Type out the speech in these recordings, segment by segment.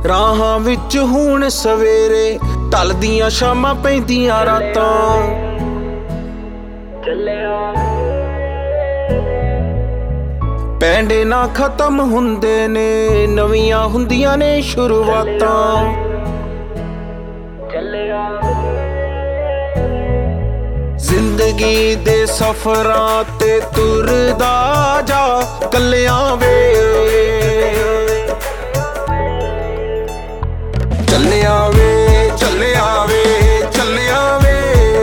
ਰਾਹਾਂ ਵਿੱਚ ਹੁਣ ਸਵੇਰੇ ਢਲਦੀਆਂ ਸ਼ਾਮਾਂ ਪੈਂਦੀਆਂ ਰਾਤਾਂ। ਪੈਂਡੇ ਨਾ ਖਤਮ ਹੁੰਦੇ ਨੇ, ਨਵੀਆਂ ਹੁੰਦੀਆਂ ਨੇ ਸ਼ੁਰੂਆਤਾਂ। ਜ਼ਿੰਦਗੀ ਦੇ ਸਫ਼ਰਾਂ ਤੇ ਤੁਰਦਾ ਜਾ ਕੱਲਿਆਂ ਵੇ, ਚੱਲਿਆ ਵੇ ਚੱਲਿਆ ਵੇ ਚੱਲਿਆ ਵੇ,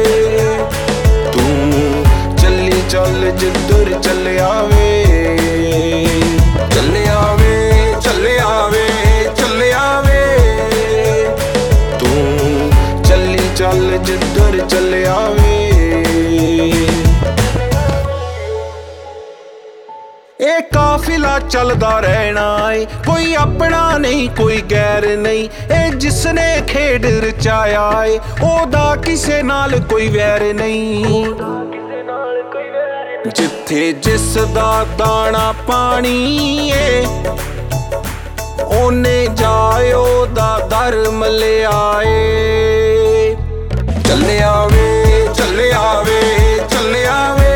ਤੂੰ ਚੱਲੀ ਚੱਲ ਜਿੱਧਰ ਚੱਲਿਆ ਵੇ, ਚੱਲਿਆ ਵੇ ਚੱਲਿਆ ਵੇ ਚੱਲਿਆ ਵੇ, ਤੂੰ ਚੱਲੀ ਚੱਲ ਜਿੱਧਰ ਚੱਲਿਆ ਵੇ। ਇਹ ਕਾਫਿਲਾ ਚੱਲਦਾ ਰਹਿਣਾ ਏ, ਕੋਈ ਆਪਣਾ ਨਹੀਂ ਕੋਈ ਗੈਰ ਨਹੀਂ। ਇਹ ਜਿਸਨੇ ਖੇਡ ਰਚਾਇਆ ਏ, ਉਹਦਾ ਕਿਸੇ ਨਾਲ ਕੋਈ ਵੈਰ ਨਹੀਂ। ਜਿੱਥੇ ਜਿਸ ਦਾ ਦਾਣਾ ਪਾਣੀ ਏ, ਉਹਨੇ ਜਾਇਓ ਦਾ ਦਰ ਮਲਿਆ ਏ। ਚੱਲਿਆ ਵੇ ਚੱਲਿਆ ਵੇ ਚੱਲਿਆ ਵੇ,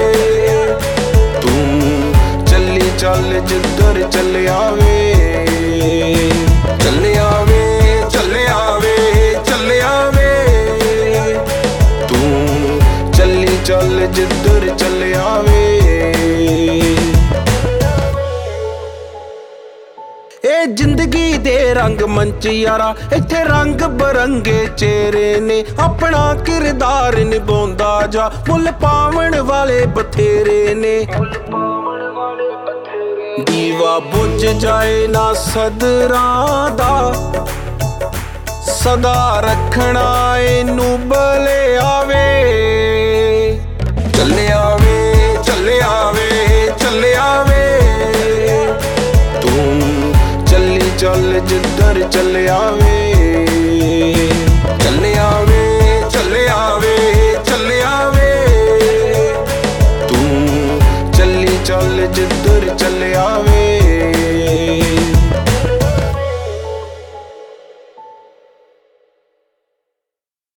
ਚੱਲ ਜਿੱਧਰ ਚੱਲਿਆ ਵੇ, ਚੱਲਿਆ ਵੇ ਚੱਲਿਆ ਵੇ ਚੱਲਿਆ ਵੇ, ਤੂੰ ਚੱਲੀ ਚੱਲ ਜਿੱਧਰ ਚੱਲਿਆ ਵੇ। ਇਹ ਜ਼ਿੰਦਗੀ ਦੇ ਰੰਗ ਮੰਚ ਯਾਰਾ, ਇੱਥੇ ਰੰਗ ਬਰੰਗੇ ਚਿਹਰੇ ਨੇ। ਆਪਣਾ ਕਿਰਦਾਰ ਨਿਭਾਉਂਦਾ ਜਾ, ਮੁੱਲ ਪਾਵਣ ਵਾਲੇ ਬਥੇਰੇ ਨੇ। ਦੀਵਾ ਬੁੱਝ ਜਾਏ ਨਾ ਸਦਰਾਂ ਦਾ, ਸਦਾ ਰੱਖਣਾ ਇਹਨੂੰ ਬਲਿਆ ਵੇ। ਚੱਲਿਆ ਵੇ ਚੱਲਿਆ ਵੇ ਚੱਲਿਆ ਵੇ, ਤੂੰ ਚੱਲੀ ਚੱਲ ਜਿੱਧਰ ਚੱਲਿਆ ਵੇ, ਚੱਲਿਆ ਵੇ ਚੱਲਿਆ ਵੇ ਚੱਲਿਆ ਵੇ, ਤੂੰ ਚੱਲੀ ਚੱਲ ਜਿੱਧਰ ਚੱਲਿਆ ਵੇ।